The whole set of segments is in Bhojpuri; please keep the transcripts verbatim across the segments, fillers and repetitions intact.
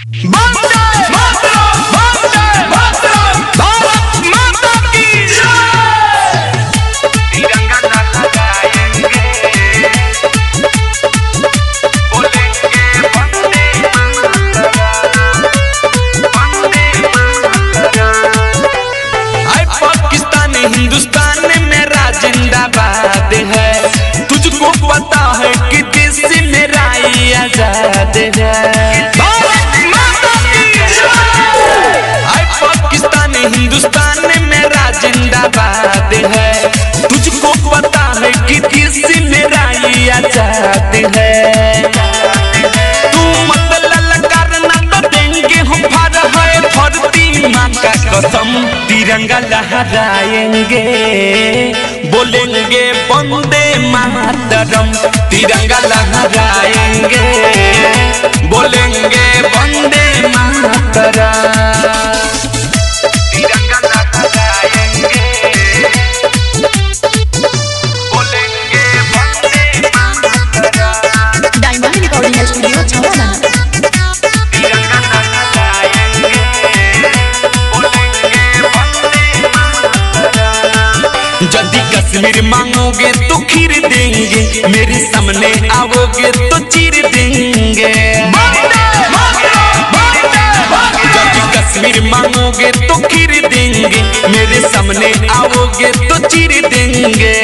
हिंदुस्तान मेरा जिंदाबाद है, तुझको पता है कि देश मेरा आजाद है। पाकिस्तान हिंदुस्तान मेरा जिंदाबाद है, तुझको पता है कि देश मेरा आजाद है। तू मतलब करना तो देंगे हम फर है धरती माँ का कसम, तिरंगा लहराएंगे बोलेंगे वंदे मातरम, तिरंगा लहराएंगे बोलेंगे वंदे मातरम, तिरंगा लहराएंगे बोलेंगे Vande Mataram. Diamond recording studio छावला। यदि कश्मीर मांगोगे तो खीर देंगे, मेरे सामने आओगे तो चीर देंगे। यदि कश्मीर मांगोगे तो खीर देंगे, मेरे सामने आओगे तो चीर देंगे।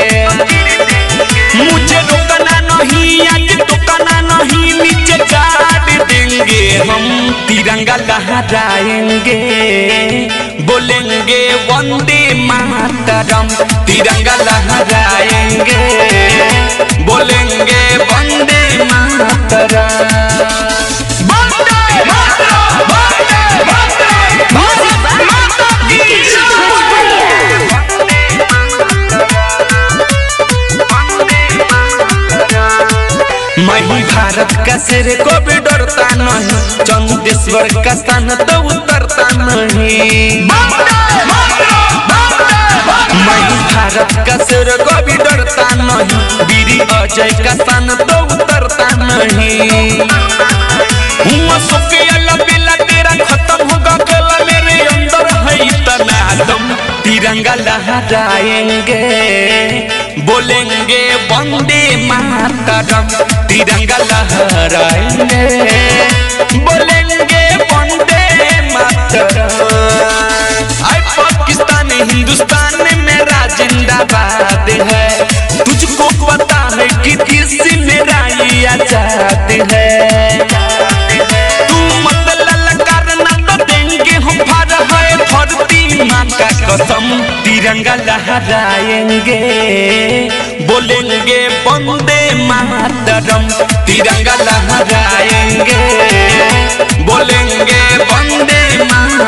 मुझे रोकना नहीं, आज टोकना नहीं, नीचे गाड़ देंगे हम, तिरंगा लहराएंगे बोलेंगे वंदे मातरम, तिरंगा लहराएंगे बोलेंगे वंदे मातरम। मैं ही भारत का शेर को भी डरता नहीं, चंदेश्वर का स्थान तो उतरता नहीं। मैं ही भारत का शेर को भी डरता नहीं, वीर अजय का स्थान तो उतरता नहीं। हुआ सुखे अलबेला तेरा खत्म होगा गला, मेरे अंदर है इतना दम, तिरंगा लहराएंगे बोलेंगे वंदे मातरम, तिरंगा लहराएंगे बोलेंगे वंदे मातरम। पाकिस्तान हिंदुस्तान मेरा जिंदाबाद है, तुझको पता है कि देश मेरा आजाद है। तू मतलब करना तो देंगे हम फर है धरती माँ का कसम, तिरंगा लहराएंगे बोलेंगे वंदे मातरम, तिरंगा लहरा